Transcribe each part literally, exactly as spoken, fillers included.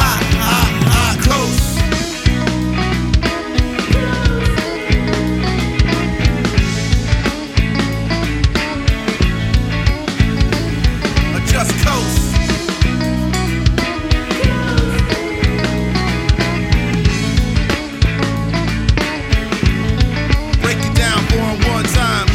high, high, high, coast. Just coast. Break it down for him one time.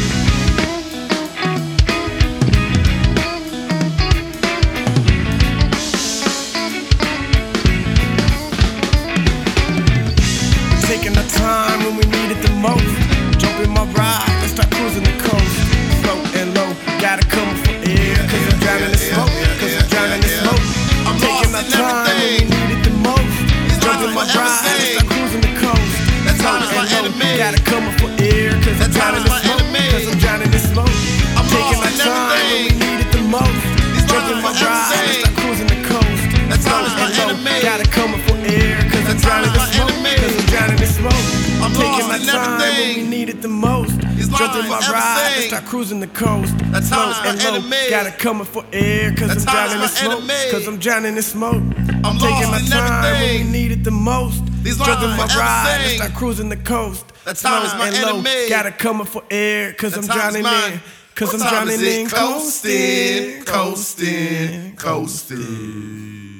Taking the time when we need it the most. Jump in my ride and start cruising the coast. Floating low, gotta come for air. Cause I'm drowning in smoke, cause I'm drowning in smoke. I'm taking my time when we need it the most. Jump in my ride and start cruising the coast. Floating low, gotta come for air. Cause I'm drowning in smoke, cause I'm drowning in smoke. I'm taking my time when we need it the most. Jump in my ride and start cruising the coast. Floating low, gotta come for air. Cause I'm drowning in smoke, cause I'm drowning in smoke. I'm taking my time when we need it the most. Jump in my ride and start cruising the coast. Float and low, gotta come for air. Cause I'm drowning in smoke, cause I'm drowning in smoke. I'm taking my time when we need it the most. Jump in my ride and start cruising the coast. Float and low, gotta come for air. Cause I'm drowning in, cause I'm drowning in, coasting, coasting, coasting.